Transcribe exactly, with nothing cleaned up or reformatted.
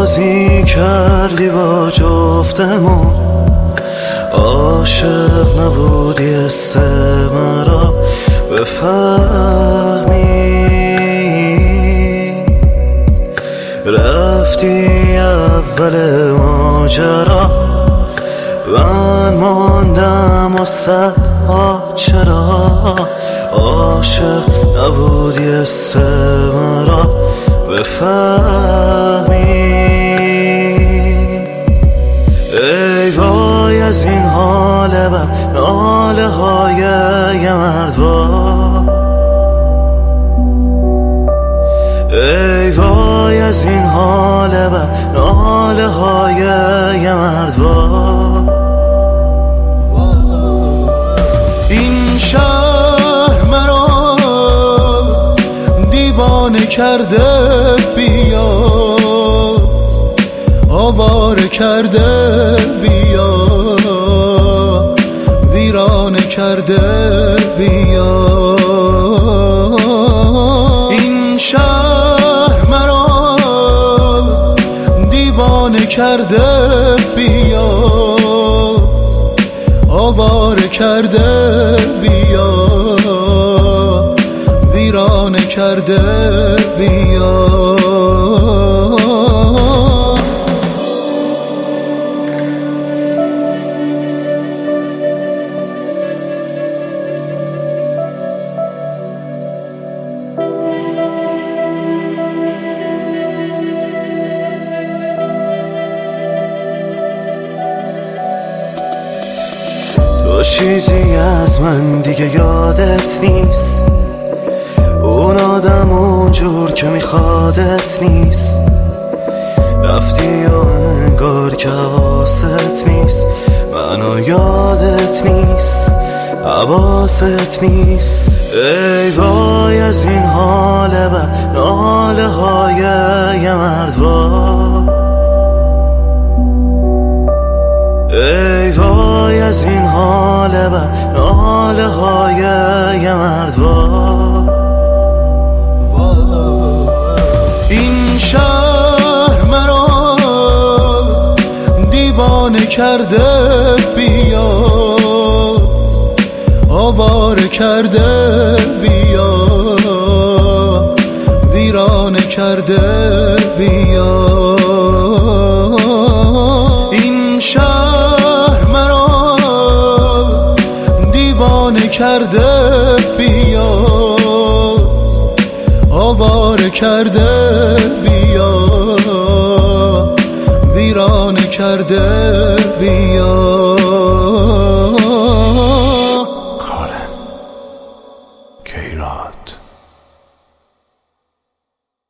بازی کردی با جفتمون، عاشق نبودی است مرا بفهمی. رفتی اول ماجرا، من ماندم و صدها چرا. عاشق نبودی است مرا بفهمی. ای وای از این حال بد، ناله های یه مرد وای. ای وای از این حال بد، ناله های یه مرد وای. این شهر مرا دیوانه کرده، بیا آواره کرده، بیا ویرانه کرده، بیا. این شهر مرا دیوانه کرده، بیا آواره کرده، بیا ویرانه کرده، بیا. چیزی از من دیگه یادت نیست، اون آدم اونجور که میخوادت نیست. رفتی و انگار که حواست نیست، منو یادت نیست، حواست نیست. ای وای از این حال بد، ناله های یه مرد وای. ای وای از این حال بد، ناله های یه مرد وای. این شهر مرا دیوانه کرده، بیا آواره کرده، بیا ویرانه کرده، بیا. این شهر مرا دیوانه کرده، بیا آواره کرده، بیا ویرانه کرده، بیا.